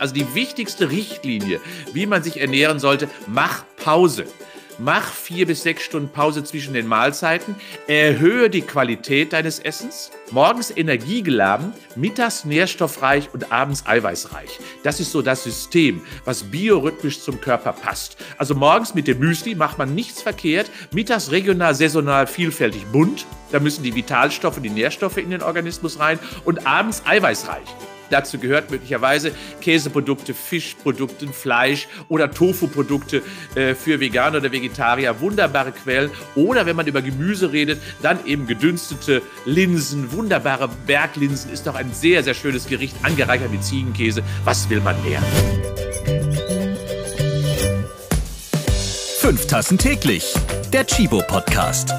also die wichtigste Richtlinie, wie man sich ernähren sollte: mach Pause. Mach 4 bis 6 Stunden Pause zwischen den Mahlzeiten, erhöhe die Qualität deines Essens, morgens energiegeladen, mittags nährstoffreich und abends eiweißreich. Das ist so das System, was biorhythmisch zum Körper passt. Also morgens mit dem Müsli macht man nichts verkehrt, mittags regional, saisonal, vielfältig bunt, da müssen die Vitalstoffe, die Nährstoffe in den Organismus rein, und abends eiweißreich. Dazu gehört möglicherweise Käseprodukte, Fischprodukte, Fleisch oder Tofu-Produkte für Veganer oder Vegetarier. Wunderbare Quellen. Oder wenn man über Gemüse redet, dann eben gedünstete Linsen. Wunderbare Berglinsen ist doch ein sehr, sehr schönes Gericht, angereichert mit Ziegenkäse. Was will man mehr? 5 Tassen täglich. Der Chibo-Podcast.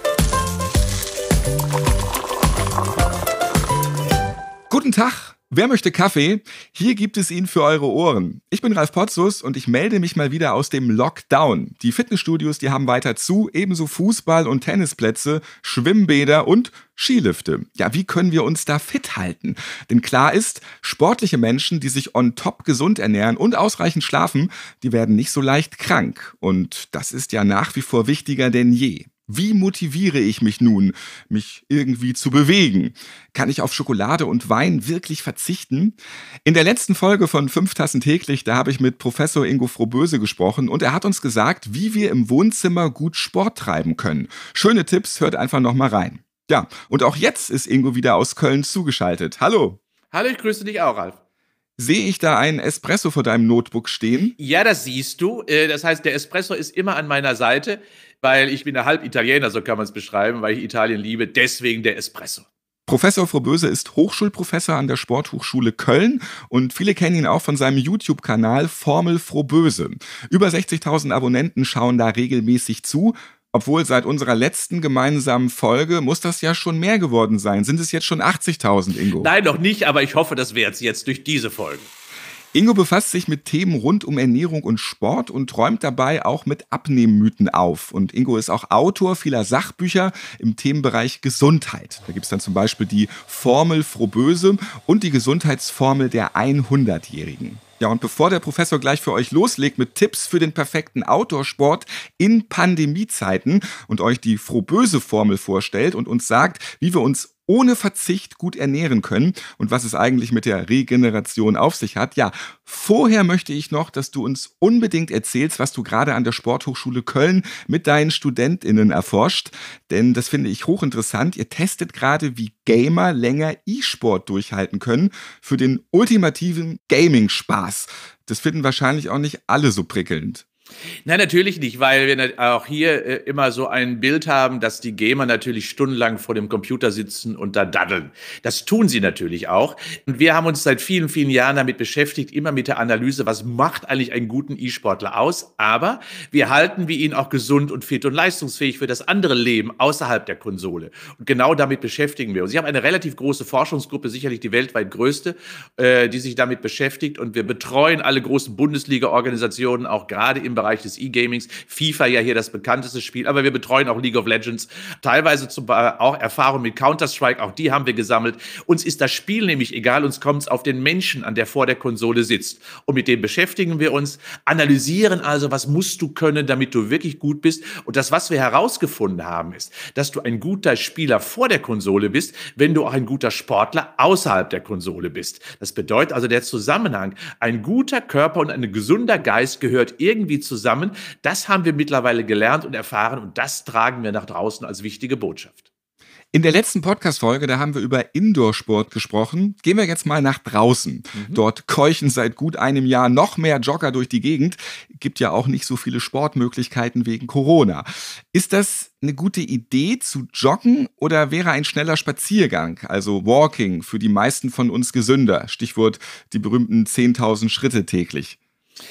Guten Tag. Wer möchte Kaffee? Hier gibt es ihn für eure Ohren. Ich bin Ralf Potzus und ich melde mich mal wieder aus dem Lockdown. Die Fitnessstudios, die haben weiter zu, ebenso Fußball- und Tennisplätze, Schwimmbäder und Skilifte. Ja, wie können wir uns da fit halten? Denn klar ist, sportliche Menschen, die sich on top gesund ernähren und ausreichend schlafen, die werden nicht so leicht krank. Und das ist ja nach wie vor wichtiger denn je. Wie motiviere ich mich nun, mich irgendwie zu bewegen? Kann ich auf Schokolade und Wein wirklich verzichten? In der letzten Folge von 5 Tassen täglich, da habe ich mit Professor Ingo Froboese gesprochen und er hat uns gesagt, wie wir im Wohnzimmer gut Sport treiben können. Schöne Tipps, hört einfach nochmal rein. Ja, und auch jetzt ist Ingo wieder aus Köln zugeschaltet. Hallo. Hallo, ich grüße dich auch, Ralf. Sehe ich da einen Espresso vor deinem Notebook stehen? Ja, das siehst du. Das heißt, der Espresso ist immer an meiner Seite, weil ich bin ja halb Italiener, so kann man es beschreiben, weil ich Italien liebe, deswegen der Espresso. Professor Froboese ist Hochschulprofessor an der Sporthochschule Köln und viele kennen ihn auch von seinem YouTube-Kanal Formel Froboese. Über 60.000 Abonnenten schauen da regelmäßig zu. Obwohl seit unserer letzten gemeinsamen Folge muss das ja schon mehr geworden sein. Sind es jetzt schon 80.000, Ingo? Nein, noch nicht, aber ich hoffe, das wird es jetzt durch diese Folge. Ingo befasst sich mit Themen rund um Ernährung und Sport und räumt dabei auch mit Abnehmmythen auf. Und Ingo ist auch Autor vieler Sachbücher im Themenbereich Gesundheit. Da gibt es dann zum Beispiel die Formel Froboese und die Gesundheitsformel der 100-Jährigen. Ja, und bevor der Professor gleich für euch loslegt mit Tipps für den perfekten Outdoor-Sport in Pandemiezeiten und euch die Froboese-Formel vorstellt und uns sagt, wie wir uns ohne Verzicht gut ernähren können und was es eigentlich mit der Regeneration auf sich hat. Ja, vorher möchte ich noch, dass du uns unbedingt erzählst, was du gerade an der Sporthochschule Köln mit deinen StudentInnen erforscht. Denn das finde ich hochinteressant. Ihr testet gerade, wie Gamer länger E-Sport durchhalten können für den ultimativen Gaming-Spaß. Das finden wahrscheinlich auch nicht alle so prickelnd. Nein, natürlich nicht, weil wir auch hier immer so ein Bild haben, dass die Gamer natürlich stundenlang vor dem Computer sitzen und da daddeln. Das tun sie natürlich auch. Und wir haben uns seit vielen, vielen Jahren damit beschäftigt, immer mit der Analyse, was macht eigentlich einen guten E-Sportler aus? Aber wir halten wir ihn auch gesund und fit und leistungsfähig für das andere Leben außerhalb der Konsole. Und genau damit beschäftigen wir uns. Ich habe eine relativ große Forschungsgruppe, sicherlich die weltweit größte, die sich damit beschäftigt. Und wir betreuen alle großen Bundesliga-Organisationen, auch gerade im Bereich des E-Gamings. FIFA ja hier das bekannteste Spiel, aber wir betreuen auch League of Legends, teilweise auch Erfahrung mit Counter-Strike, auch die haben wir gesammelt. Uns ist das Spiel nämlich egal, uns kommt es auf den Menschen an, der vor der Konsole sitzt. Und mit dem beschäftigen wir uns, analysieren also, was musst du können, damit du wirklich gut bist. Und das, was wir herausgefunden haben, ist, dass du ein guter Spieler vor der Konsole bist, wenn du auch ein guter Sportler außerhalb der Konsole bist. Das bedeutet also der Zusammenhang, ein guter Körper und ein gesunder Geist gehört irgendwie zusammen. Das haben wir mittlerweile gelernt und erfahren und das tragen wir nach draußen als wichtige Botschaft. In der letzten Podcast-Folge, da haben wir über Indoor-Sport gesprochen. Gehen wir jetzt mal nach draußen. Dort keuchen seit gut einem Jahr noch mehr Jogger durch die Gegend. Gibt ja auch nicht so viele Sportmöglichkeiten wegen Corona. Ist das eine gute Idee zu joggen oder wäre ein schneller Spaziergang, also Walking, für die meisten von uns gesünder? Stichwort die berühmten 10.000 Schritte täglich.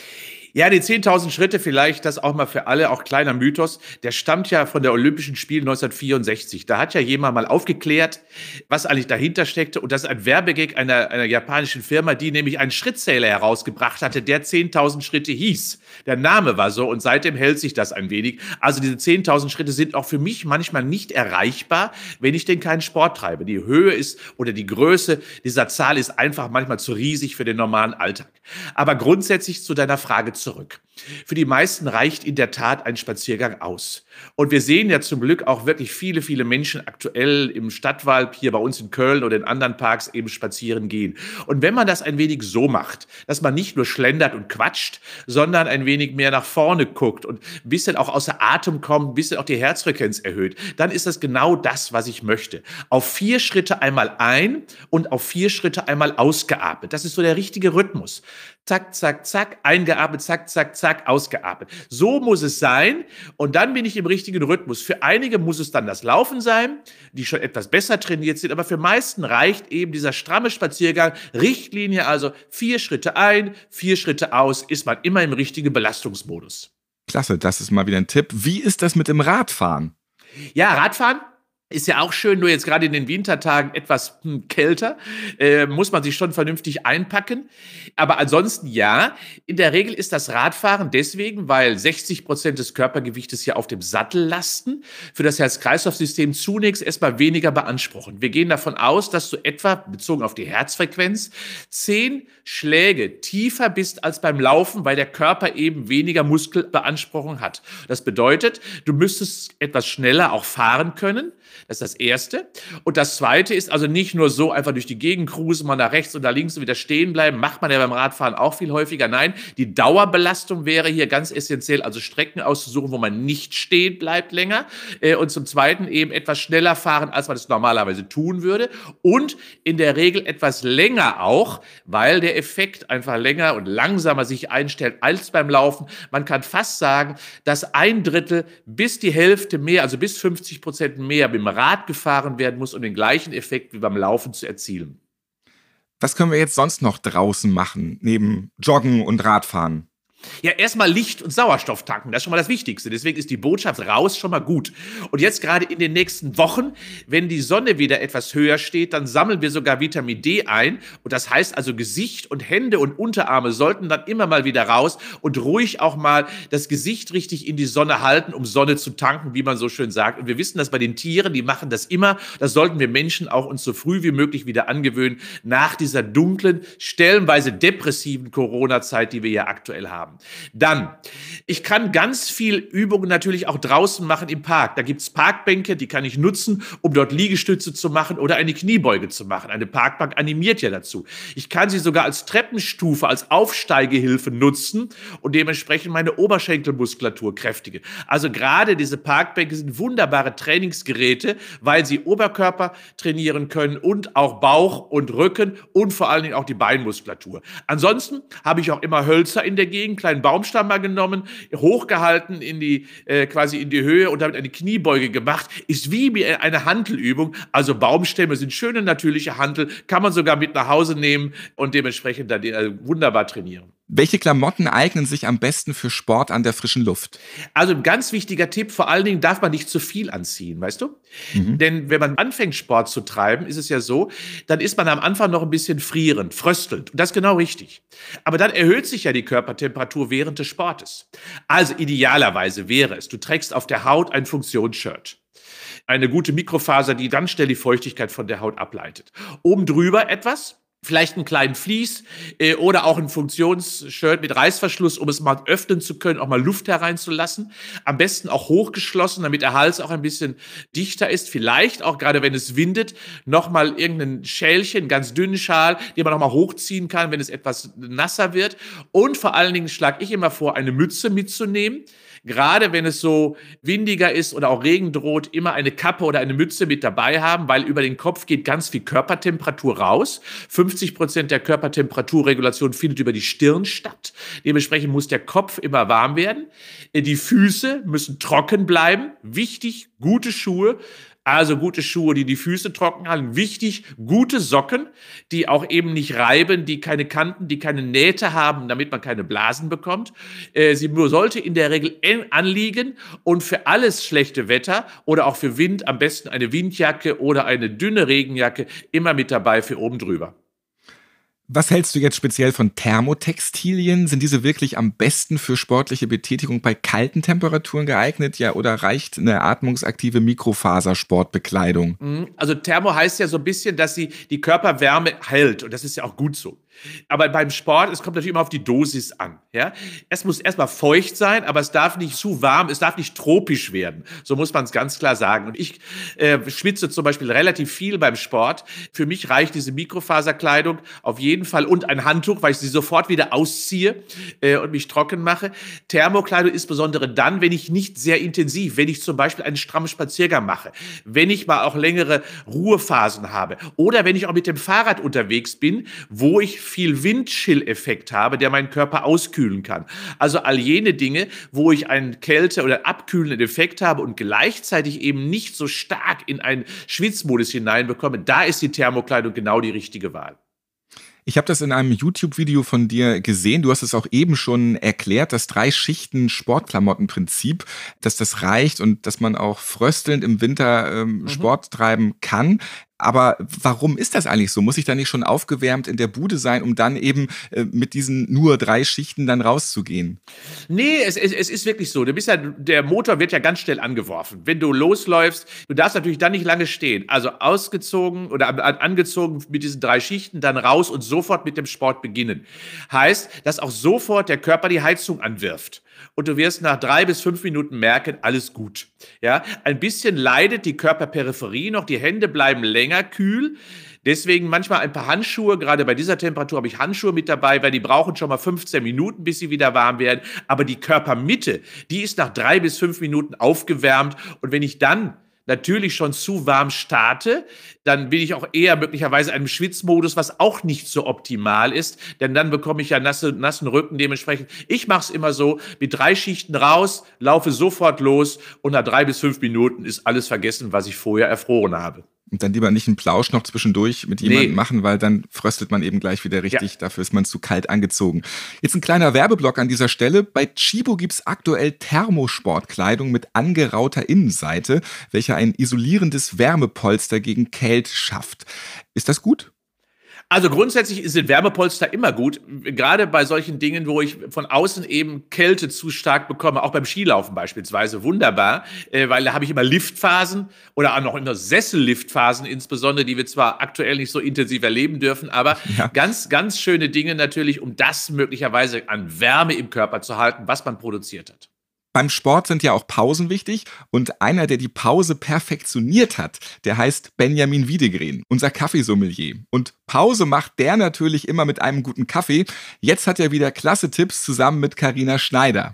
Ja, die 10.000 Schritte vielleicht, das auch mal für alle, auch kleiner Mythos, der stammt ja von der Olympischen Spiele 1964. Da hat ja jemand mal aufgeklärt, was eigentlich dahinter steckte. Und das ist ein Werbegag einer japanischen Firma, die nämlich einen Schrittzähler herausgebracht hatte, der 10.000 Schritte hieß. Der Name war so und seitdem hält sich das ein wenig. Also diese 10.000 Schritte sind auch für mich manchmal nicht erreichbar, wenn ich denn keinen Sport treibe. Die Höhe ist oder die Größe dieser Zahl ist einfach manchmal zu riesig für den normalen Alltag. Aber grundsätzlich zu deiner Frage zurück. Für die meisten reicht in der Tat ein Spaziergang aus. Und wir sehen ja zum Glück auch wirklich viele, viele Menschen aktuell im Stadtwald, hier bei uns in Köln oder in anderen Parks eben spazieren gehen. Und wenn man das ein wenig so macht, dass man nicht nur schlendert und quatscht, sondern ein wenig mehr nach vorne guckt und ein bisschen auch außer Atem kommt, ein bisschen auch die Herzfrequenz erhöht, dann ist das genau das, was ich möchte. Auf 4 Schritte einmal ein und auf 4 Schritte einmal ausgeatmet. Das ist so der richtige Rhythmus. Zack, zack, zack, eingeatmet, zack, zack, zack, ausgeatmet. So muss es sein und dann bin ich im richtigen Rhythmus. Für einige muss es dann das Laufen sein, die schon etwas besser trainiert sind, aber für meisten reicht eben dieser stramme Spaziergang, Richtlinie, also 4 Schritte ein, 4 Schritte aus, ist man immer im richtigen Belastungsmodus. Klasse, das ist mal wieder ein Tipp. Wie ist das mit dem Radfahren? Ja, Radfahren ist ja auch schön, nur jetzt gerade in den Wintertagen etwas kälter, muss man sich schon vernünftig einpacken. Aber ansonsten ja, in der Regel ist das Radfahren deswegen, weil 60% des Körpergewichtes ja auf dem Sattel lasten, für das Herz-Kreislauf-System zunächst erstmal weniger beanspruchen. Wir gehen davon aus, dass du etwa, bezogen auf die Herzfrequenz, 10 Schläge tiefer bist als beim Laufen, weil der Körper eben weniger Muskelbeanspruchung hat. Das bedeutet, du müsstest etwas schneller auch fahren können. Das ist das Erste. Und das Zweite ist also nicht nur so einfach durch die Gegend cruisen, mal nach rechts und nach links und wieder stehen bleiben, macht man ja beim Radfahren auch viel häufiger. Nein, die Dauerbelastung wäre hier ganz essentiell, also Strecken auszusuchen, wo man nicht stehen bleibt länger. Und zum Zweiten eben etwas schneller fahren, als man es normalerweise tun würde. Und in der Regel etwas länger auch, weil der Effekt einfach länger und langsamer sich einstellt als beim Laufen. Man kann fast sagen, dass 1/3 bis die Hälfte mehr, also bis 50% mehr mit dem Rad gefahren werden muss, um den gleichen Effekt wie beim Laufen zu erzielen. Was können wir jetzt sonst noch draußen machen, neben Joggen und Radfahren? Ja, erstmal Licht und Sauerstoff tanken, das ist schon mal das Wichtigste. Deswegen ist die Botschaft raus schon mal gut. Und jetzt gerade in den nächsten Wochen, wenn die Sonne wieder etwas höher steht, dann sammeln wir sogar Vitamin D ein. Und das heißt also, Gesicht und Hände und Unterarme sollten dann immer mal wieder raus und ruhig auch mal das Gesicht richtig in die Sonne halten, um Sonne zu tanken, wie man so schön sagt. Und wir wissen das bei den Tieren, die machen das immer. Das sollten wir Menschen auch uns so früh wie möglich wieder angewöhnen, nach dieser dunklen, stellenweise depressiven Corona-Zeit, die wir ja aktuell haben. Dann, ich kann ganz viel Übungen natürlich auch draußen machen im Park. Da gibt es Parkbänke, die kann ich nutzen, um dort Liegestütze zu machen oder eine Kniebeuge zu machen. Eine Parkbank animiert ja dazu. Ich kann sie sogar als Treppenstufe, als Aufsteigehilfe nutzen und dementsprechend meine Oberschenkelmuskulatur kräftige. Also gerade diese Parkbänke sind wunderbare Trainingsgeräte, weil sie Oberkörper trainieren können und auch Bauch und Rücken und vor allen Dingen auch die Beinmuskulatur. Ansonsten habe ich auch immer Hölzer in der Gegend, kleinen Baumstamm mal genommen, hochgehalten quasi in die Höhe und damit eine Kniebeuge gemacht. Ist wie eine Hantelübung. Also Baumstämme sind schöne natürliche Hantel, kann man sogar mit nach Hause nehmen und dementsprechend dann wunderbar trainieren. Welche Klamotten eignen sich am besten für Sport an der frischen Luft? Also ein ganz wichtiger Tipp, vor allen Dingen darf man nicht zu viel anziehen, weißt du? Denn wenn man anfängt, Sport zu treiben, ist es ja so, dann ist man am Anfang noch ein bisschen frierend, fröstelnd. Und das ist genau richtig. Aber dann erhöht sich ja die Körpertemperatur während des Sportes. Also idealerweise wäre es, du trägst auf der Haut ein Funktionsshirt. Eine gute Mikrofaser, die ganz schnell die Feuchtigkeit von der Haut ableitet. Oben drüber etwas, vielleicht einen kleinen Vlies oder auch ein Funktionsshirt mit Reißverschluss, um es mal öffnen zu können, auch mal Luft hereinzulassen. Am besten auch hochgeschlossen, damit der Hals auch ein bisschen dichter ist. Vielleicht auch, gerade wenn es windet, nochmal irgendein Schälchen, einen ganz dünnen Schal, den man nochmal hochziehen kann, wenn es etwas nasser wird. Und vor allen Dingen schlage ich immer vor, eine Mütze mitzunehmen. Gerade wenn es so windiger ist oder auch Regen droht, immer eine Kappe oder eine Mütze mit dabei haben, weil über den Kopf geht ganz viel Körpertemperatur raus. 50% der Körpertemperaturregulation findet über die Stirn statt. Dementsprechend muss der Kopf immer warm werden. Die Füße müssen trocken bleiben. Wichtig, gute Schuhe. Also gute Schuhe, die die Füße trocken halten. Wichtig, gute Socken, die auch eben nicht reiben, die keine Kanten, die keine Nähte haben, damit man keine Blasen bekommt. Sie sollte in der Regel eng anliegen und für alles schlechte Wetter oder auch für Wind am besten eine Windjacke oder eine dünne Regenjacke immer mit dabei für oben drüber. Was hältst du jetzt speziell von Thermotextilien? Sind diese wirklich am besten für sportliche Betätigung bei kalten Temperaturen geeignet? Ja, oder reicht eine atmungsaktive Mikrofasersportbekleidung? Also Thermo heißt ja so ein bisschen, dass sie die Körperwärme hält und das ist ja auch gut so. Aber beim Sport, es kommt natürlich immer auf die Dosis an. Ja? Es muss erstmal feucht sein, aber es darf nicht zu warm, es darf nicht tropisch werden. So muss man es ganz klar sagen. Und ich schwitze zum Beispiel relativ viel beim Sport. Für mich reicht diese Mikrofaserkleidung auf jeden Fall und ein Handtuch, weil ich sie sofort wieder ausziehe und mich trocken mache. Thermokleidung ist insbesondere dann, wenn ich nicht sehr intensiv, wenn ich zum Beispiel einen strammen Spaziergang mache, wenn ich mal auch längere Ruhephasen habe oder wenn ich auch mit dem Fahrrad unterwegs bin, wo ich viel Windchill-Effekt habe, der meinen Körper auskühlen kann. Also all jene Dinge, wo ich einen Kälte- oder abkühlenden Effekt habe und gleichzeitig eben nicht so stark in einen Schwitzmodus hineinbekomme, da ist die Thermokleidung genau die richtige Wahl. Ich habe das in einem YouTube-Video von dir gesehen. Du hast es auch eben schon erklärt, das 3-Schichten-Sportklamottenprinzip, dass das reicht und dass man auch fröstelnd im Winter Sport treiben kann. Aber warum ist das eigentlich so? Muss ich da nicht schon aufgewärmt in der Bude sein, um dann eben mit diesen nur 3 Schichten dann rauszugehen? Nee, es ist wirklich so. Der Motor wird ja ganz schnell angeworfen. Wenn du losläufst, du darfst natürlich dann nicht lange stehen. Also ausgezogen oder angezogen mit diesen 3 Schichten, dann raus und sofort mit dem Sport beginnen. Heißt, dass auch sofort der Körper die Heizung anwirft. Und du wirst nach 3 bis 5 Minuten merken, alles gut. Ja, ein bisschen leidet die Körperperipherie noch, die Hände bleiben länger kühl. Deswegen manchmal ein paar Handschuhe, gerade bei dieser Temperatur habe ich Handschuhe mit dabei, weil die brauchen schon mal 15 Minuten, bis sie wieder warm werden. Aber die Körpermitte, die ist nach 3 bis 5 Minuten aufgewärmt. Und wenn ich dann natürlich schon zu warm starte, dann bin ich auch eher möglicherweise in einem Schwitzmodus, was auch nicht so optimal ist, denn dann bekomme ich ja nassen Rücken dementsprechend. Ich mache es immer so, mit 3 Schichten raus, laufe sofort los und nach 3 bis 5 Minuten ist alles vergessen, was ich vorher erfroren habe. Und dann lieber nicht einen Plausch noch zwischendurch mit jemandem machen, weil dann fröstelt man eben gleich wieder richtig. Ja. Dafür ist man zu kalt angezogen. Jetzt ein kleiner Werbeblock an dieser Stelle. Bei Tchibo gibt's aktuell Thermosportkleidung mit angerauter Innenseite, welche ein isolierendes Wärmepolster gegen Kälte schafft. Ist das gut? Also grundsätzlich sind Wärmepolster immer gut, gerade bei solchen Dingen, wo ich von außen eben Kälte zu stark bekomme, auch beim Skilaufen beispielsweise, wunderbar, weil da habe ich immer Liftphasen oder auch noch immer Sesselliftphasen insbesondere, die wir zwar aktuell nicht so intensiv erleben dürfen, aber ganz, ganz schöne Dinge natürlich, um das möglicherweise an Wärme im Körper zu halten, was man produziert hat. Beim Sport sind ja auch Pausen wichtig und einer, der die Pause perfektioniert hat, der heißt Benjamin Wiedegren, unser Kaffeesommelier. Und Pause macht der natürlich immer mit einem guten Kaffee. Jetzt hat er wieder klasse Tipps zusammen mit Carina Schneider.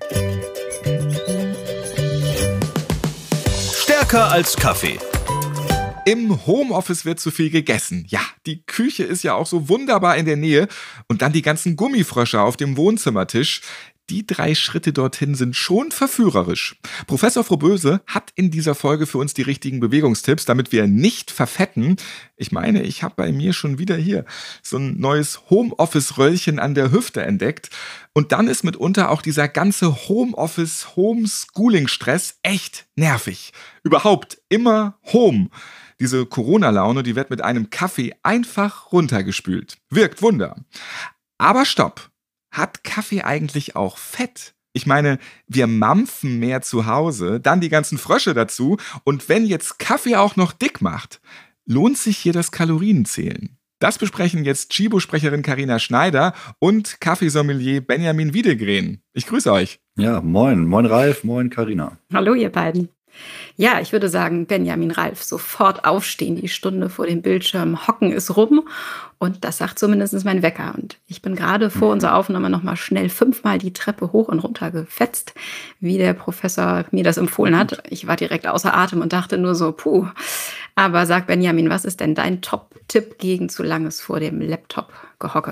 Stärker als Kaffee. Im Homeoffice wird zu viel gegessen. Ja, die Küche ist ja auch so wunderbar in der Nähe. Und dann die ganzen Gummifrösche auf dem Wohnzimmertisch. Die 3 Schritte dorthin sind schon verführerisch. Professor Froboese hat in dieser Folge für uns die richtigen Bewegungstipps, damit wir nicht verfetten. Ich meine, ich habe bei mir schon wieder hier so ein neues Homeoffice-Röllchen an der Hüfte entdeckt. Und dann ist mitunter auch dieser ganze Homeoffice-Homeschooling-Stress echt nervig. Überhaupt immer Home. Diese Corona-Laune, die wird mit einem Kaffee einfach runtergespült. Wirkt Wunder. Aber stopp! Hat Kaffee eigentlich auch Fett? Ich meine, wir mampfen mehr zu Hause, dann die ganzen Frösche dazu und wenn jetzt Kaffee auch noch dick macht, lohnt sich hier das Kalorienzählen? Das besprechen jetzt Tchibo-Sprecherin Carina Schneider und Kaffeesommelier Benjamin Wiedegren. Ich grüße euch. Ja, moin. Moin Ralf, moin Carina. Hallo ihr beiden. Ja, ich würde sagen, Benjamin Ralf, sofort aufstehen, die Stunde vor dem Bildschirm hocken ist rum. Und das sagt zumindest mein Wecker. Und ich bin gerade vor unserer Aufnahme nochmal schnell 5-mal die Treppe hoch und runter gefetzt, wie der Professor mir das empfohlen hat. Ich war direkt außer Atem und dachte nur so, puh. Aber sag Benjamin, was ist denn dein Top-Tipp gegen zu langes vor dem Laptop-Gehocke?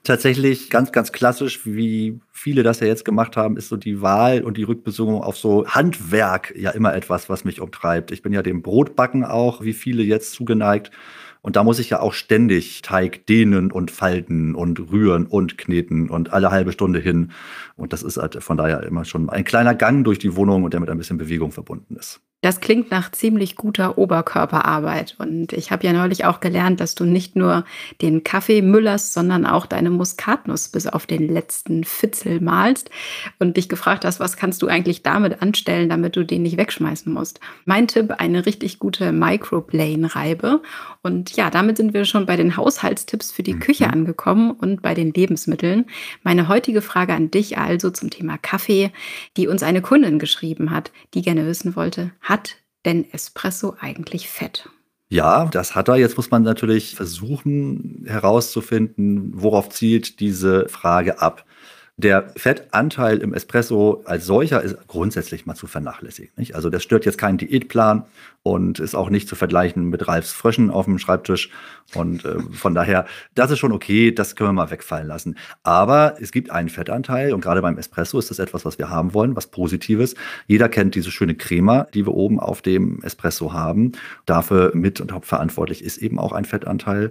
Tatsächlich ganz, ganz klassisch, wie viele das ja jetzt gemacht haben, ist so die Wahl und die Rückbesinnung auf so Handwerk ja immer etwas, was mich umtreibt. Ich bin ja dem Brotbacken auch, wie viele jetzt zugeneigt. Und da muss ich ja auch ständig Teig dehnen und falten und rühren und kneten und alle halbe Stunde hin. Und das ist halt von daher immer schon ein kleiner Gang durch die Wohnung und der mit ein bisschen Bewegung verbunden ist. Das klingt nach ziemlich guter Oberkörperarbeit. Und ich habe ja neulich auch gelernt, dass du nicht nur den Kaffee müllerst, sondern auch deine Muskatnuss bis auf den letzten Fitzel mahlst und dich gefragt hast, was kannst du eigentlich damit anstellen, damit du den nicht wegschmeißen musst. Mein Tipp, eine richtig gute Microplane-Reibe. Und ja, damit sind wir schon bei den Haushaltstipps für die Küche angekommen und bei den Lebensmitteln. Meine heutige Frage an dich also zum Thema Kaffee, die uns eine Kundin geschrieben hat, die gerne wissen wollte, hat denn Espresso eigentlich Fett? Ja, das hat er. Jetzt muss man natürlich versuchen herauszufinden, worauf zielt diese Frage ab. Der Fettanteil im Espresso als solcher ist grundsätzlich mal zu vernachlässigen, nicht? Also das stört jetzt keinen Diätplan und ist auch nicht zu vergleichen mit Ralfs Fröschen auf dem Schreibtisch. Und von daher, das ist schon okay, das können wir mal wegfallen lassen. Aber es gibt einen Fettanteil und gerade beim Espresso ist das etwas, was wir haben wollen, was Positives. Jeder kennt diese schöne Crema, die wir oben auf dem Espresso haben. Dafür mit und hauptverantwortlich ist eben auch ein Fettanteil.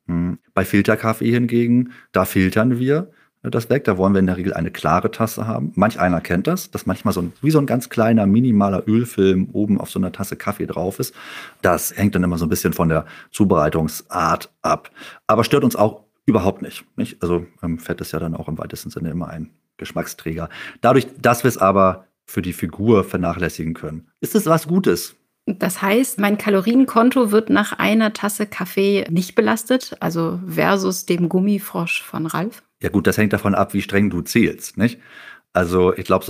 Bei Filterkaffee hingegen, da filtern wir das weg. Da wollen wir in der Regel eine klare Tasse haben. Manch einer kennt das, dass manchmal wie so ein ganz kleiner, minimaler Ölfilm oben auf so einer Tasse Kaffee drauf ist. Das hängt dann immer so ein bisschen von der Zubereitungsart ab. Aber stört uns auch überhaupt nicht? Also Fett ist ja dann auch im weitesten Sinne immer ein Geschmacksträger. Dadurch, dass wir es aber für die Figur vernachlässigen können, ist es was Gutes. Das heißt, mein Kalorienkonto wird nach einer Tasse Kaffee nicht belastet, also versus dem Gummifrosch von Ralf? Ja gut, das hängt davon ab, wie streng du zählst, nicht? Also ich glaube, so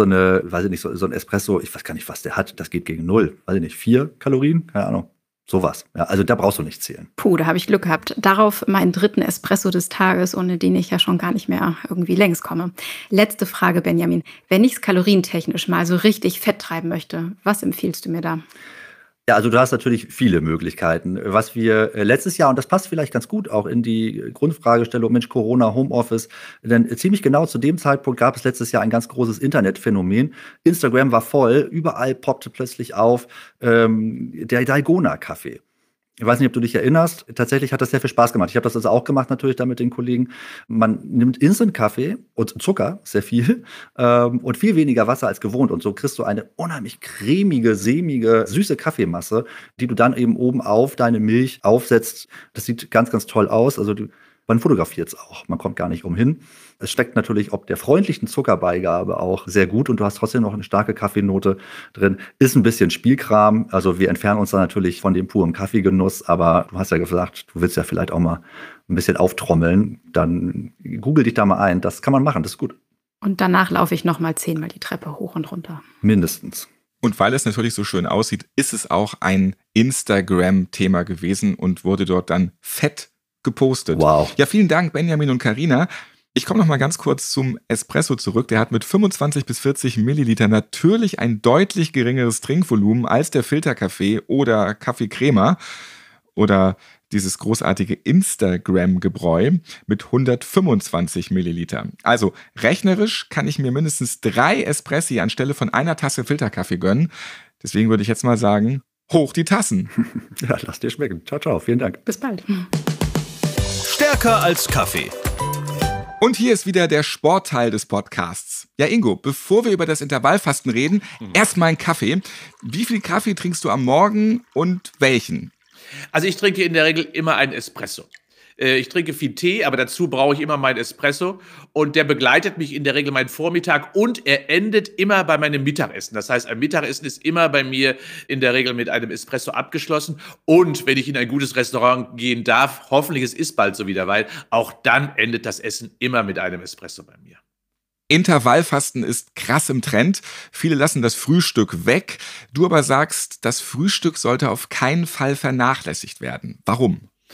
ein Espresso, ich weiß gar nicht, was der hat, das geht gegen 0. Weiß ich nicht, 4 Kalorien? Keine Ahnung. Sowas. Ja, also da brauchst du nicht zählen. Puh, da habe ich Glück gehabt. Darauf meinen dritten Espresso des Tages, ohne den ich ja schon gar nicht mehr irgendwie längs komme. Letzte Frage, Benjamin. Wenn ich es kalorientechnisch mal so richtig fett treiben möchte, was empfiehlst du mir da? Ja, also du hast natürlich viele Möglichkeiten. Was wir letztes Jahr, und das passt vielleicht ganz gut auch in die Grundfragestellung, Mensch, Corona, Homeoffice, denn ziemlich genau zu dem Zeitpunkt gab es letztes Jahr ein ganz großes Internetphänomen. Instagram war voll, überall poppte plötzlich auf der Dalgona-Kaffee. Ich weiß nicht, ob du dich erinnerst. Tatsächlich hat das sehr viel Spaß gemacht. Ich habe das also auch gemacht, natürlich da mit den Kollegen. Man nimmt Instant-Kaffee und Zucker, sehr viel, und viel weniger Wasser als gewohnt. Und so kriegst du eine unheimlich cremige, sämige, süße Kaffeemasse, die du dann eben oben auf deine Milch aufsetzt. Das sieht ganz, ganz toll aus. Also man fotografiert es auch. Man kommt gar nicht umhin. Es schmeckt natürlich ob der freundlichen Zuckerbeigabe auch sehr gut und du hast trotzdem noch eine starke Kaffeenote drin. Ist ein bisschen Spielkram. Also wir entfernen uns da natürlich von dem puren Kaffeegenuss. Aber du hast ja gesagt, du willst ja vielleicht auch mal ein bisschen auftrommeln. Dann google dich da mal ein. Das kann man machen. Das ist gut. Und danach laufe ich noch mal 10-mal die Treppe hoch und runter. Mindestens. Und weil es natürlich so schön aussieht, ist es auch ein Instagram-Thema gewesen und wurde dort dann fett gepostet. Wow. Ja, vielen Dank, Benjamin und Carina. Ich komme noch mal ganz kurz zum Espresso zurück. Der hat mit 25 bis 40 Milliliter natürlich ein deutlich geringeres Trinkvolumen als der Filterkaffee oder Kaffeecrema oder dieses großartige Instagram-Gebräu mit 125 Milliliter. Also rechnerisch kann ich mir mindestens 3 Espressi anstelle von einer Tasse Filterkaffee gönnen. Deswegen würde ich jetzt mal sagen, hoch die Tassen. Ja, lass dir schmecken. Ciao, ciao. Vielen Dank. Bis bald. Stärker als Kaffee. Und hier ist wieder der Sportteil des Podcasts. Ja, Ingo, bevor wir über das Intervallfasten reden, erstmal einen Kaffee. Wie viel Kaffee trinkst du am Morgen und welchen? Also ich trinke in der Regel immer einen Espresso. Ich trinke viel Tee, aber dazu brauche ich immer meinen Espresso. Und der begleitet mich in der Regel meinen Vormittag und er endet immer bei meinem Mittagessen. Das heißt, ein Mittagessen ist immer bei mir in der Regel mit einem Espresso abgeschlossen. Und wenn ich in ein gutes Restaurant gehen darf, hoffentlich es ist bald so wieder, weil auch dann endet das Essen immer mit einem Espresso bei mir. Intervallfasten ist krass im Trend. Viele lassen das Frühstück weg. Du aber sagst, das Frühstück sollte auf keinen Fall vernachlässigt werden. Warum?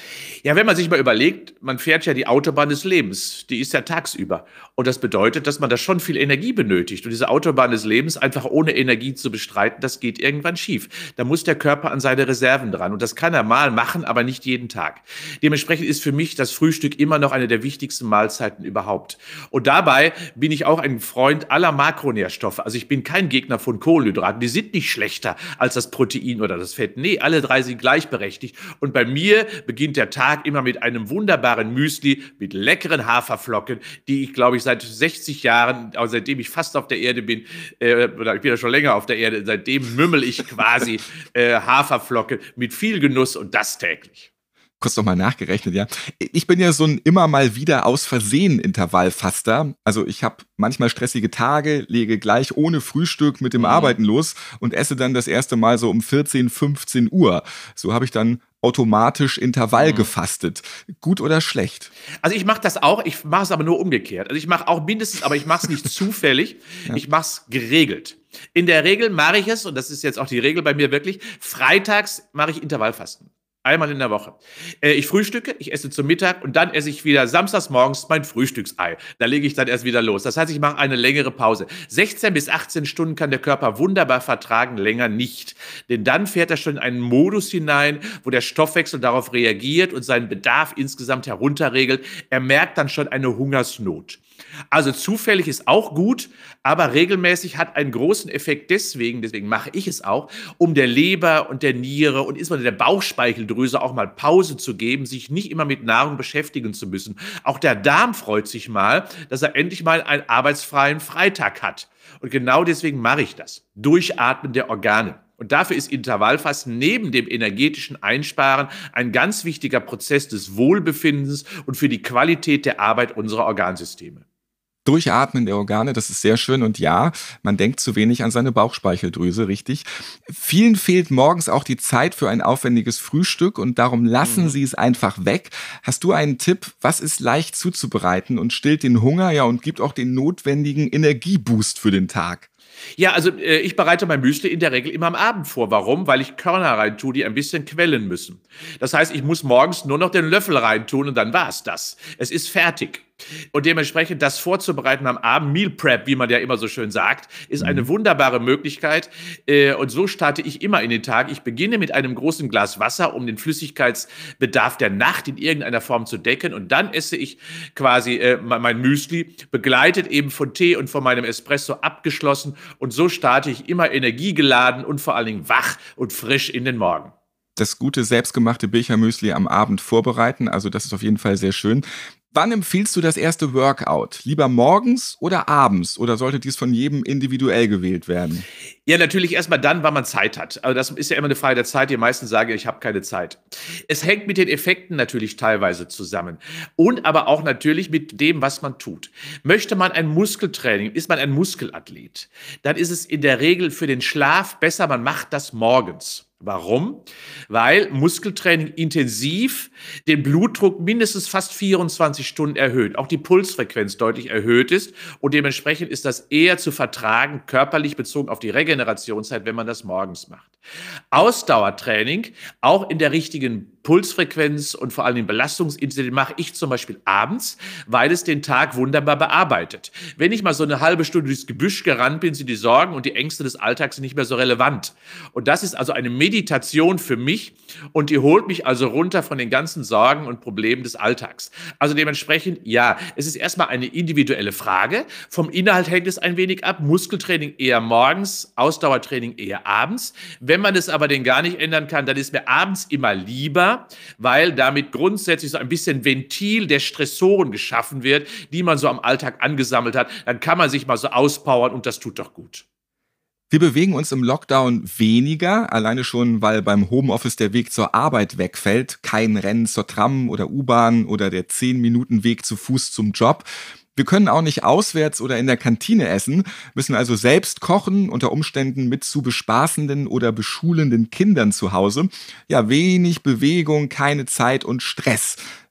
Ja, wenn man sich mal überlegt, man fährt ja die Autobahn des Lebens, die ist ja tagsüber. Und das bedeutet, dass man da schon viel Energie benötigt. Und diese Autobahn des Lebens einfach ohne Energie zu bestreiten, das geht irgendwann schief. Da muss der Körper an seine Reserven dran. Und das kann er mal machen, aber nicht jeden Tag. Dementsprechend ist für mich das Frühstück immer noch eine der wichtigsten Mahlzeiten überhaupt. Und dabei bin ich auch ein Freund aller Makronährstoffe. Also ich bin kein Gegner von Kohlenhydraten. Die sind nicht schlechter als das Protein oder das Fett. Nee, alle drei sind gleichberechtigt. Und bei mir beginnt der Tag immer mit einem wunderbaren Müsli, mit leckeren Haferflocken, die ich, glaube ich, seit 60 Jahren, also seitdem ich fast auf der Erde bin, oder ich bin ja schon länger auf der Erde, seitdem mümmel ich quasi Haferflocken mit viel Genuss und das täglich. Kurz nochmal nachgerechnet, ja. Ich bin ja so ein immer mal wieder aus Versehen Intervallfaster. Also ich habe manchmal stressige Tage, lege gleich ohne Frühstück mit dem Arbeiten los und esse dann das erste Mal so um 14, 15 Uhr. So habe ich dann automatisch Intervall gefastet. Gut oder schlecht? Also ich mache das auch, ich mache es aber nur umgekehrt. Also ich mache auch mindestens, aber ich mache es nicht zufällig, ich mache es geregelt. In der Regel mache ich es, und das ist jetzt auch die Regel bei mir wirklich, freitags mache ich Intervallfasten. Einmal in der Woche. Ich frühstücke, ich esse zum Mittag und dann esse ich wieder samstags morgens mein Frühstücksei. Da lege ich dann erst wieder los. Das heißt, ich mache eine längere Pause. 16 bis 18 Stunden kann der Körper wunderbar vertragen, länger nicht. Denn dann fährt er schon in einen Modus hinein, wo der Stoffwechsel darauf reagiert und seinen Bedarf insgesamt herunterregelt. Er merkt dann schon eine Hungersnot. Also zufällig ist auch gut, aber regelmäßig hat einen großen Effekt deswegen mache ich es auch, um der Leber und der Niere und insbesondere der Bauchspeicheldrüse auch mal Pause zu geben, sich nicht immer mit Nahrung beschäftigen zu müssen. Auch der Darm freut sich mal, dass er endlich mal einen arbeitsfreien Freitag hat. Und genau deswegen mache ich das. Durchatmen der Organe. Und dafür ist Intervallfasten neben dem energetischen Einsparen ein ganz wichtiger Prozess des Wohlbefindens und für die Qualität der Arbeit unserer Organsysteme. Durchatmen der Organe, das ist sehr schön. Und ja, man denkt zu wenig an seine Bauchspeicheldrüse, richtig. Vielen fehlt morgens auch die Zeit für ein aufwendiges Frühstück und darum lassen sie es einfach weg. Hast du einen Tipp, was ist leicht zuzubereiten und stillt den Hunger, ja, und gibt auch den notwendigen Energieboost für den Tag? Ja, also ich bereite mein Müsli in der Regel immer am Abend vor. Warum? Weil ich Körner reintue, die ein bisschen quellen müssen. Das heißt, ich muss morgens nur noch den Löffel reintun und dann war's das. Es ist fertig. Und dementsprechend das vorzubereiten am Abend, Meal Prep, wie man ja immer so schön sagt, ist eine wunderbare Möglichkeit. Und so starte ich immer in den Tag. Ich beginne mit einem großen Glas Wasser, um den Flüssigkeitsbedarf der Nacht in irgendeiner Form zu decken. Und dann esse ich quasi mein Müsli, begleitet eben von Tee und von meinem Espresso abgeschlossen. Und so starte ich immer energiegeladen und vor allen Dingen wach und frisch in den Morgen. Das gute, selbstgemachte Bilchermüsli am Abend vorbereiten, also das ist auf jeden Fall sehr schön. Wann empfiehlst du das erste Workout? Lieber morgens oder abends? Oder sollte dies von jedem individuell gewählt werden? Ja, natürlich erstmal dann, wann man Zeit hat. Also das ist ja immer eine Frage der Zeit. Die meisten sagen, ich habe keine Zeit. Es hängt mit den Effekten natürlich teilweise zusammen. Und aber auch natürlich mit dem, was man tut. Möchte man ein Muskeltraining, ist man ein Muskelathlet, dann ist es in der Regel für den Schlaf besser, man macht das morgens. Warum? Weil Muskeltraining intensiv den Blutdruck mindestens fast 24 Stunden erhöht, auch die Pulsfrequenz deutlich erhöht ist und dementsprechend ist das eher zu vertragen, körperlich bezogen auf die Regenerationszeit, wenn man das morgens macht. Ausdauertraining, auch in der richtigen Pulsfrequenz und vor allem den Belastungsintensität mache ich zum Beispiel abends, weil es den Tag wunderbar bearbeitet. Wenn ich mal so eine halbe Stunde durchs Gebüsch gerannt bin, sind die Sorgen und die Ängste des Alltags nicht mehr so relevant. Und das ist also eine Meditation für mich und die holt mich also runter von den ganzen Sorgen und Problemen des Alltags. Also dementsprechend, ja, es ist erstmal eine individuelle Frage. Vom Inhalt hängt es ein wenig ab. Muskeltraining eher morgens, Ausdauertraining eher abends. Wenn man es aber denn gar nicht ändern kann, dann ist mir abends immer lieber, weil damit grundsätzlich so ein bisschen Ventil der Stressoren geschaffen wird, die man so am Alltag angesammelt hat. Dann kann man sich mal so auspowern und das tut doch gut. Wir bewegen uns im Lockdown weniger, alleine schon, weil beim Homeoffice der Weg zur Arbeit wegfällt. Kein Rennen zur Tram oder U-Bahn oder der 10-Minuten-Weg zu Fuß zum Job. Wir können auch nicht auswärts oder in der Kantine essen, müssen also selbst kochen, unter Umständen mit zu bespaßenden oder beschulenden Kindern zu Hause. Ja, wenig Bewegung, keine Zeit und Stress.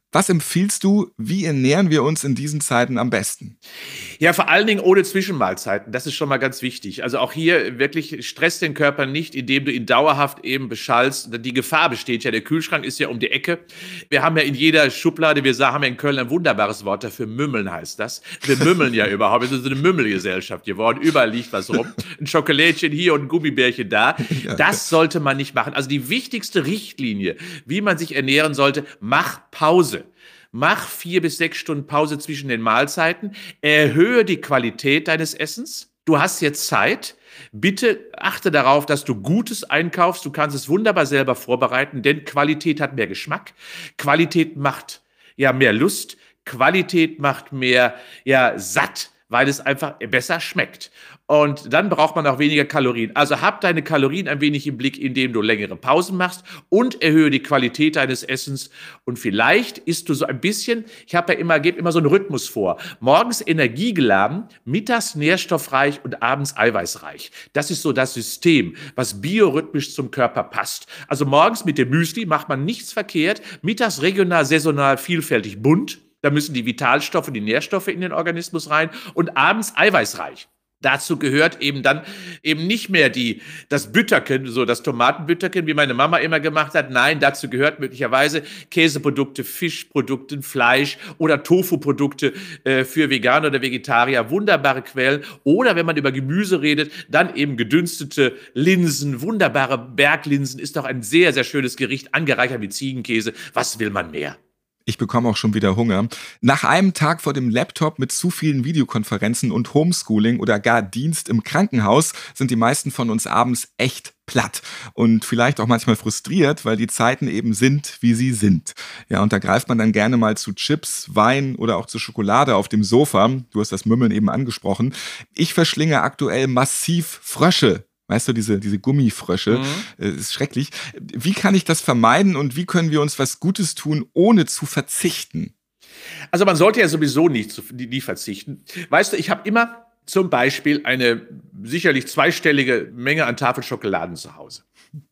Was empfiehlst du, wie ernähren wir uns in diesen Zeiten am besten? Ja, vor allen Dingen ohne Zwischenmahlzeiten. Das ist schon mal ganz wichtig. Also auch hier wirklich stress den Körper nicht, indem du ihn dauerhaft eben beschallst. Die Gefahr besteht ja. Der Kühlschrank ist ja um die Ecke. Wir haben ja in jeder Schublade, haben ja in Köln ein wunderbares Wort dafür. Mümmeln heißt das. Wir mümmeln ja überhaupt. Wir sind so eine Mümmelgesellschaft geworden. Überall liegt was rum. Ein Schokolädchen hier und ein Gummibärchen da. Das sollte man nicht machen. Also die wichtigste Richtlinie, wie man sich ernähren sollte, mach Pause. Mach 4 bis 6 Stunden Pause zwischen den Mahlzeiten. Erhöhe die Qualität deines Essens. Du hast jetzt Zeit. Bitte achte darauf, dass du Gutes einkaufst. Du kannst es wunderbar selber vorbereiten, denn Qualität hat mehr Geschmack. Qualität macht ja mehr Lust. Qualität macht mehr satt, weil es einfach besser schmeckt. Und dann braucht man auch weniger Kalorien. Also hab deine Kalorien ein wenig im Blick, indem du längere Pausen machst und erhöhe die Qualität deines Essens. Und vielleicht isst du so ein bisschen, gebe immer so einen Rhythmus vor. Morgens energiegeladen, mittags nährstoffreich und abends eiweißreich. Das ist so das System, was biorhythmisch zum Körper passt. Also morgens mit dem Müsli macht man nichts verkehrt, mittags regional, saisonal, vielfältig, bunt. Da müssen die Vitalstoffe, die Nährstoffe in den Organismus rein und abends eiweißreich. Dazu gehört eben dann nicht mehr das Bütterchen, so das Tomatenbütterchen, wie meine Mama immer gemacht hat. Nein, dazu gehört möglicherweise Käseprodukte, Fischprodukte, Fleisch oder Tofu-Produkte für Veganer oder Vegetarier. Wunderbare Quellen. Oder wenn man über Gemüse redet, dann eben gedünstete Linsen, wunderbare Berglinsen. Ist doch ein sehr, sehr schönes Gericht, angereichert mit Ziegenkäse. Was will man mehr? Ich bekomme auch schon wieder Hunger. Nach einem Tag vor dem Laptop mit zu vielen Videokonferenzen und Homeschooling oder gar Dienst im Krankenhaus sind die meisten von uns abends echt platt und vielleicht auch manchmal frustriert, weil die Zeiten eben sind, wie sie sind. Ja, und da greift man dann gerne mal zu Chips, Wein oder auch zu Schokolade auf dem Sofa. Du hast das Mümmeln eben angesprochen. Ich verschlinge aktuell massiv Frösche. Weißt du, diese Gummifrösche, ist schrecklich. Wie kann ich das vermeiden und wie können wir uns was Gutes tun, ohne zu verzichten? Also man sollte ja sowieso nie verzichten. Weißt du, ich habe immer zum Beispiel eine sicherlich zweistellige Menge an Tafeln Schokoladen zu Hause.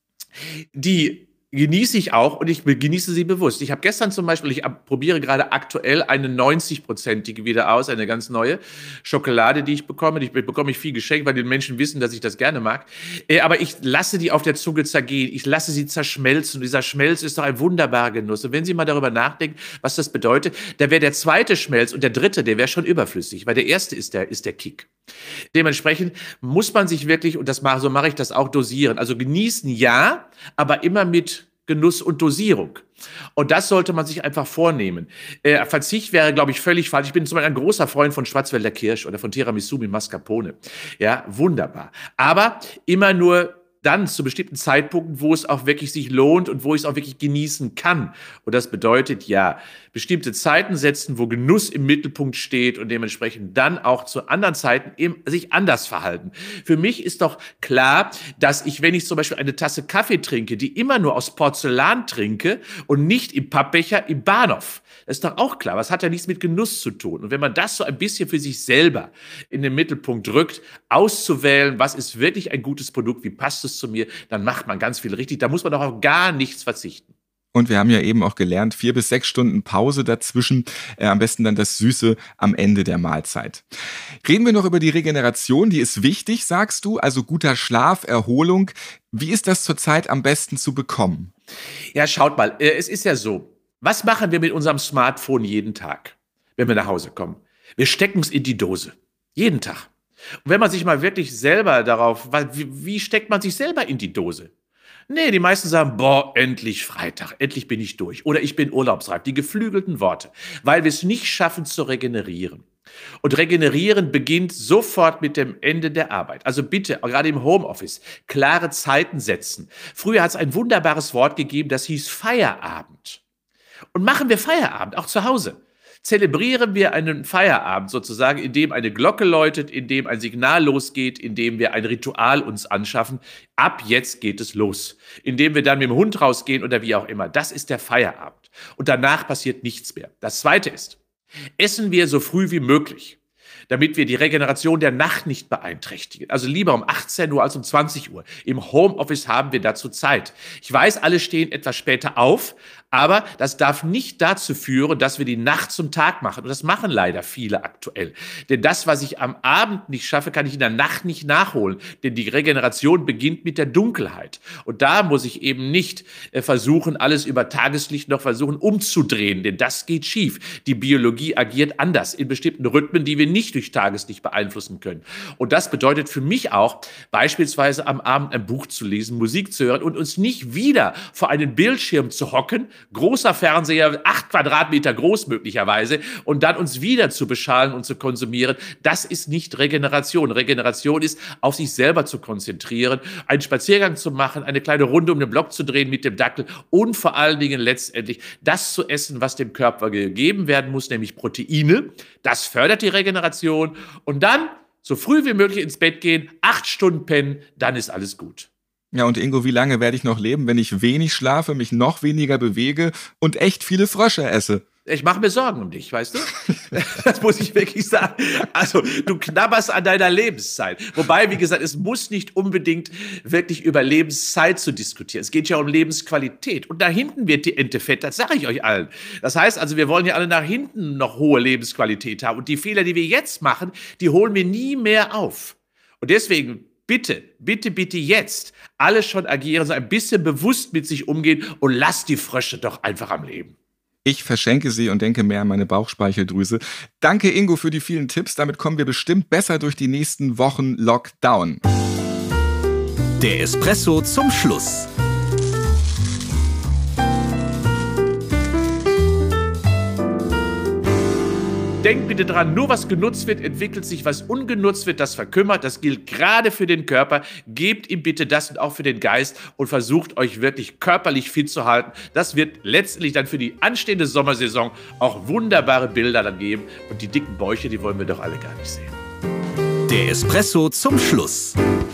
Die genieße ich auch und ich genieße sie bewusst. Ich habe gestern zum Beispiel, ich probiere gerade aktuell eine 90-prozentige wieder aus, eine ganz neue Schokolade, die ich bekomme. Die bekomme ich viel geschenkt, weil die Menschen wissen, dass ich das gerne mag. Aber ich lasse die auf der Zunge zergehen. Ich lasse sie zerschmelzen. Und dieser Schmelz ist doch ein wunderbarer Genuss. Und wenn Sie mal darüber nachdenken, was das bedeutet, da wäre der zweite Schmelz und der dritte, der wäre schon überflüssig, weil der erste ist der Kick. Dementsprechend muss man sich wirklich, und so mache ich das auch, dosieren. Also genießen ja, aber immer mit Genuss und Dosierung. Und das sollte man sich einfach vornehmen. Verzicht wäre, glaube ich, völlig falsch. Ich bin zum Beispiel ein großer Freund von Schwarzwälder Kirsch oder von Tiramisu mit Mascarpone. Ja, wunderbar. Aber immer nur dann zu bestimmten Zeitpunkten, wo es auch wirklich sich lohnt und wo ich es auch wirklich genießen kann. Und das bedeutet ja, bestimmte Zeiten setzen, wo Genuss im Mittelpunkt steht und dementsprechend dann auch zu anderen Zeiten eben sich anders verhalten. Für mich ist doch klar, dass ich, wenn ich zum Beispiel eine Tasse Kaffee trinke, die immer nur aus Porzellan trinke und nicht im Pappbecher im Bahnhof, das ist doch auch klar. Was hat ja nichts mit Genuss zu tun? Und wenn man das so ein bisschen für sich selber in den Mittelpunkt rückt, auszuwählen, was ist wirklich ein gutes Produkt, wie passt es zu mir, dann macht man ganz viel richtig. Da muss man doch auf gar nichts verzichten. Und wir haben ja eben auch gelernt, 4 bis 6 Stunden Pause dazwischen, am besten dann das Süße am Ende der Mahlzeit. Reden wir noch über die Regeneration, die ist wichtig, sagst du, also guter Schlaf, Erholung. Wie ist das zurzeit am besten zu bekommen? Ja, schaut mal, es ist ja so, was machen wir mit unserem Smartphone jeden Tag, wenn wir nach Hause kommen? Wir stecken es in die Dose, jeden Tag. Und wenn man sich mal wirklich selber wie steckt man sich selber in die Dose? Nee, die meisten sagen, boah, endlich Freitag, endlich bin ich durch. Oder ich bin urlaubsreif. Die geflügelten Worte, weil wir es nicht schaffen zu regenerieren. Und regenerieren beginnt sofort mit dem Ende der Arbeit. Also bitte, gerade im Homeoffice, klare Zeiten setzen. Früher hat es ein wunderbares Wort gegeben, das hieß Feierabend. Und machen wir Feierabend, auch zu Hause. Zelebrieren wir einen Feierabend sozusagen, indem eine Glocke läutet, indem ein Signal losgeht, indem wir ein Ritual uns anschaffen. Ab jetzt geht es los. Indem wir dann mit dem Hund rausgehen oder wie auch immer. Das ist der Feierabend. Und danach passiert nichts mehr. Das Zweite ist, essen wir so früh wie möglich, damit wir die Regeneration der Nacht nicht beeinträchtigen. Also lieber um 18 Uhr als um 20 Uhr. Im Homeoffice haben wir dazu Zeit. Ich weiß, alle stehen etwas später auf, Aber das darf nicht dazu führen, dass wir die Nacht zum Tag machen. Und das machen leider viele aktuell. Denn das, was ich am Abend nicht schaffe, kann ich in der Nacht nicht nachholen. Denn die Regeneration beginnt mit der Dunkelheit. Und da muss ich eben nicht versuchen, alles über Tageslicht noch versuchen umzudrehen. Denn das geht schief. Die Biologie agiert anders in bestimmten Rhythmen, die wir nicht durch Tageslicht beeinflussen können. Und das bedeutet für mich auch, beispielsweise am Abend ein Buch zu lesen, Musik zu hören und uns nicht wieder vor einen Bildschirm zu hocken, großer Fernseher, 8 Quadratmeter groß möglicherweise, und dann uns wieder zu beschallen und zu konsumieren. Das ist nicht Regeneration. Regeneration ist, auf sich selber zu konzentrieren, einen Spaziergang zu machen, eine kleine Runde um den Block zu drehen mit dem Dackel und vor allen Dingen letztendlich das zu essen, was dem Körper gegeben werden muss, nämlich Proteine. Das fördert die Regeneration. Und dann so früh wie möglich ins Bett gehen, 8 Stunden pennen, dann ist alles gut. Ja, und Ingo, wie lange werde ich noch leben, wenn ich wenig schlafe, mich noch weniger bewege und echt viele Frösche esse? Ich mache mir Sorgen um dich, weißt du? Das muss ich wirklich sagen. Also, du knabberst an deiner Lebenszeit. Wobei, wie gesagt, es muss nicht unbedingt wirklich über Lebenszeit zu diskutieren. Es geht ja um Lebensqualität. Und da hinten wird die Ente fett, das sage ich euch allen. Das heißt also, wir wollen ja alle nach hinten noch hohe Lebensqualität haben. Und die Fehler, die wir jetzt machen, die holen wir nie mehr auf. Und deswegen bitte, bitte, bitte jetzt alle schon agieren, so ein bisschen bewusst mit sich umgehen und lasst die Frösche doch einfach am Leben. Ich verschenke sie und denke mehr an meine Bauchspeicheldrüse. Danke, Ingo, für die vielen Tipps. Damit kommen wir bestimmt besser durch die nächsten Wochen Lockdown. Der Espresso zum Schluss. Denkt bitte dran, nur was genutzt wird, entwickelt sich, was ungenutzt wird, das verkümmert. Das gilt gerade für den Körper. Gebt ihm bitte das und auch für den Geist und versucht euch wirklich körperlich fit zu halten. Das wird letztendlich dann für die anstehende Sommersaison auch wunderbare Bilder dann geben. Und die dicken Bäuche, die wollen wir doch alle gar nicht sehen. Der Espresso zum Schluss.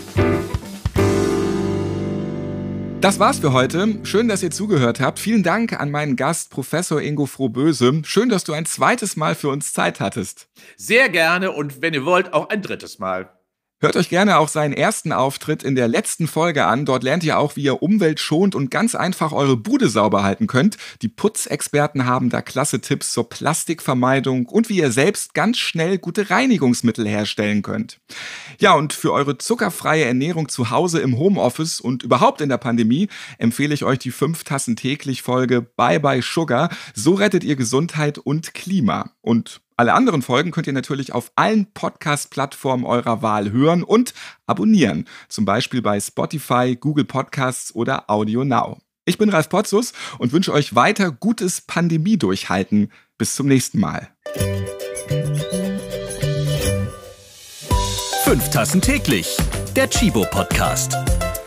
Das war's für heute. Schön, dass ihr zugehört habt. Vielen Dank an meinen Gast, Professor Ingo Frohböse. Schön, dass du ein zweites Mal für uns Zeit hattest. Sehr gerne und wenn ihr wollt, auch ein drittes Mal. Hört euch gerne auch seinen ersten Auftritt in der letzten Folge an. Dort lernt ihr auch, wie ihr umweltschonend und ganz einfach eure Bude sauber halten könnt. Die Putzexperten haben da klasse Tipps zur Plastikvermeidung und wie ihr selbst ganz schnell gute Reinigungsmittel herstellen könnt. Ja, und für eure zuckerfreie Ernährung zu Hause im Homeoffice und überhaupt in der Pandemie empfehle ich euch die 5 Tassen täglich Folge Bye Bye Sugar. So rettet ihr Gesundheit und Klima. Und alle anderen Folgen könnt ihr natürlich auf allen Podcast-Plattformen eurer Wahl hören und abonnieren. Zum Beispiel bei Spotify, Google Podcasts oder Audio Now. Ich bin Ralf Potzus und wünsche euch weiter gutes Pandemie-Durchhalten. Bis zum nächsten Mal. 5 Tassen täglich. Der Chibo Podcast.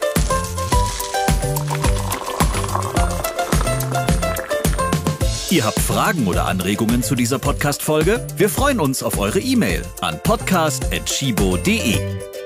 Ihr habt Fragen oder Anregungen zu dieser Podcast-Folge? Wir freuen uns auf eure E-Mail an podcast@chibo.de.